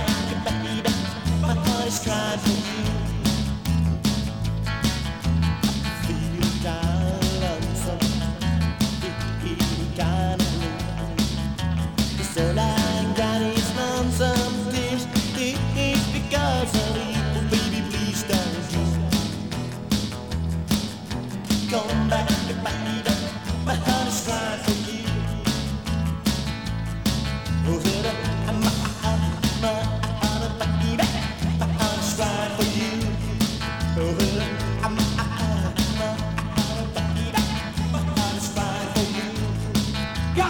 back, baby. My heart is crying for you. Feel kinda lonesome, feel kinda blue. It's all I got is lonesome tears. It's because of you, baby. Please don't you come back, baby. My heart is crying for you. Oh, said my heart, baby. My heart is crying for you. Oh, my heart, baby. My heart is crying for you. Go!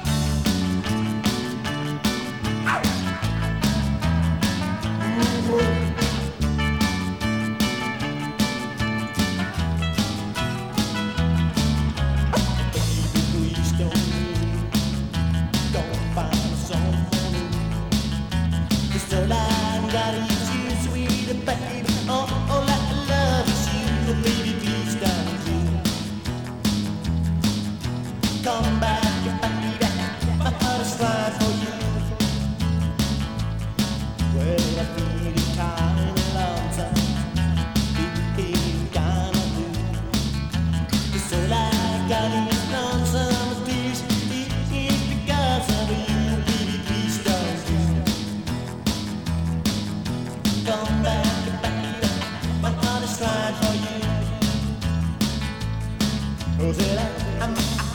All I got is you, sweet baby. All I love is you, baby. Please don't you come back, baby. My heart is crying for you. Well, I feel kinda lonesome, feel kinda blue. 'Cause all I got is lonesome tears. It's because of you, baby. Please don't you come back, baby. My heart is crying for you. Oh, said I'm